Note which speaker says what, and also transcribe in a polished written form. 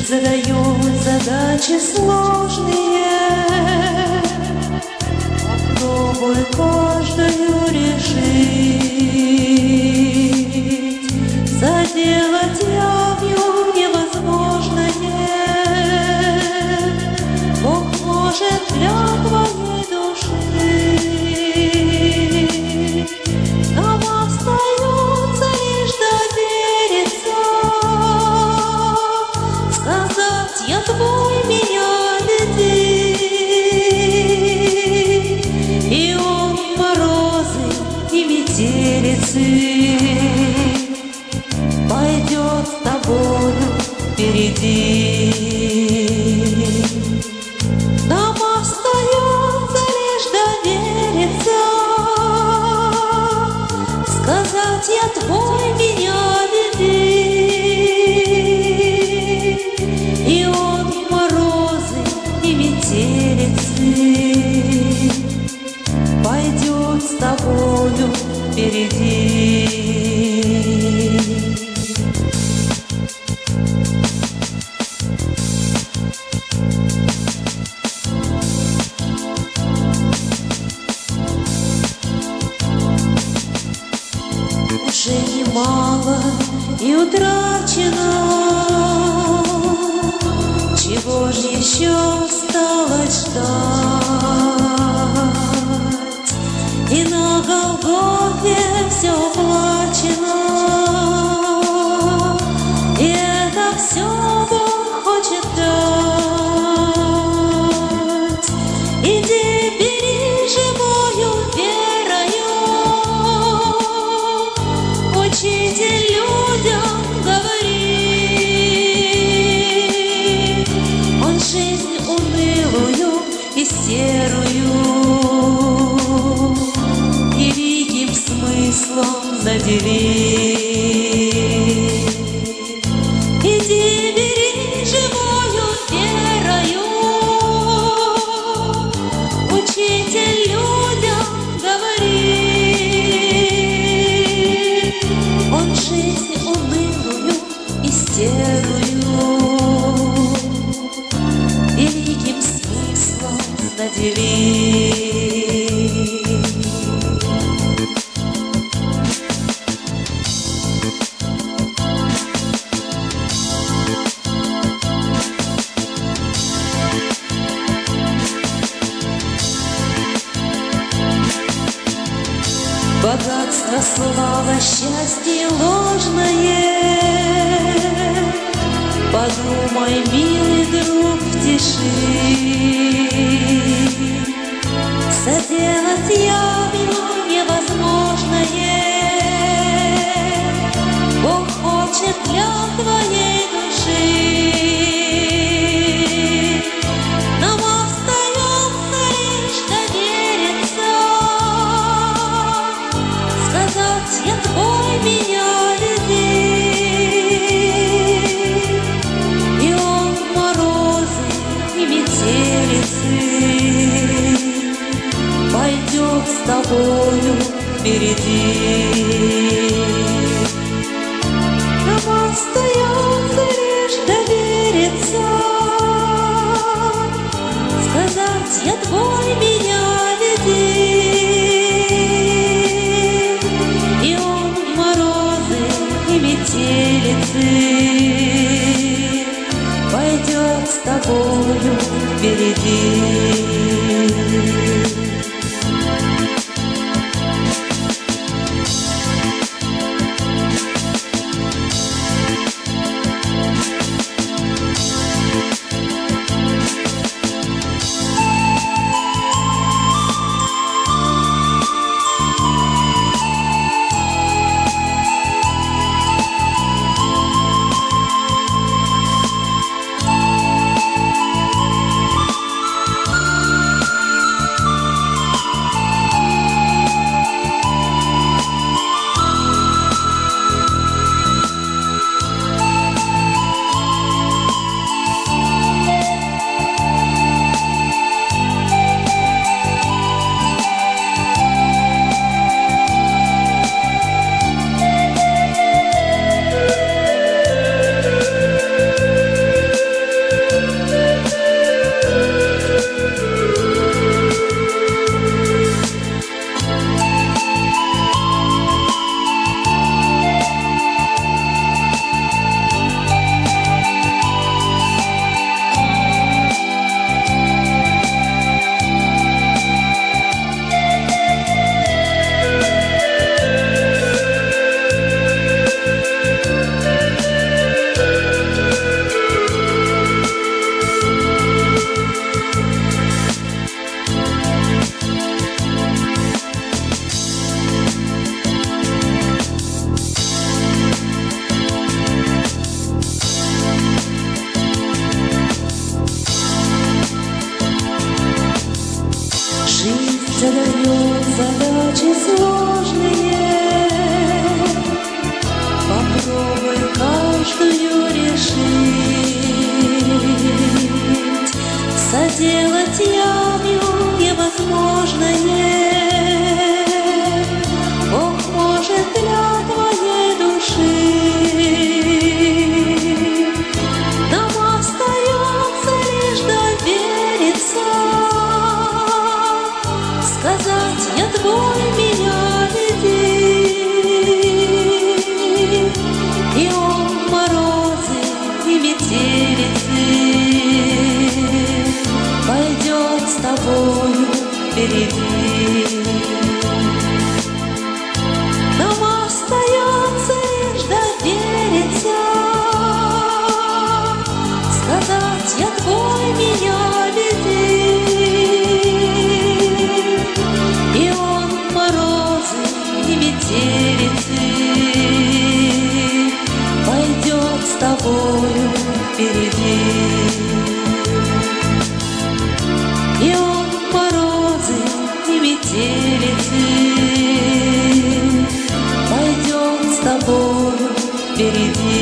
Speaker 1: задает задачи сложные. Попробуй каждую решить, заделать явью невозможное. Бог может для твоей души. Нам остается лишь довериться, сказать: я твой, меня веди. И он морозы и метелицы пойдет с тобою впереди. Нам остается лишь довериться, сказать: я твой, меня веди. И он морозы и метелицы пойдет с тобою впереди. Уже немало и утрачено, чего ж еще осталось ждать? И на Голгофе все оплачено, и это все Бог хочет дать. Иди, бери живою верою, Учитель людям говорит. Он жизнь унылую и серую великим смыслом наделит. Иди, бери живою верою, Учитель людям говорит. Он жизнь унылую и серую великим смыслом наделит. Богатство, слава, счастье ложное, подумай, милый друг, в тиши. Соделать явью невозможное Бог хочет для твоей души. Нам остается лишь довериться, сказать: я твой, меня веди. И он морозы и метелицы пойдет с тобою впереди. Нам остается лишь довериться, сказать: я твой, меня веди. И он морозы и метелицы пойдет с тобою впереди. тобой каждую решить. Соделать явью невозможное, Бог может для твоей души. Нам остается лишь довериться, сказать: я твой, меня веди. И он морозы и метелицы пойдет с тобою впереди. Нам остается лишь довериться, сказать: я твой, меня веди. И он морозы и метелицы пойдет с тобою впереди. И он морозы и метелицы пойдет с тобою впереди.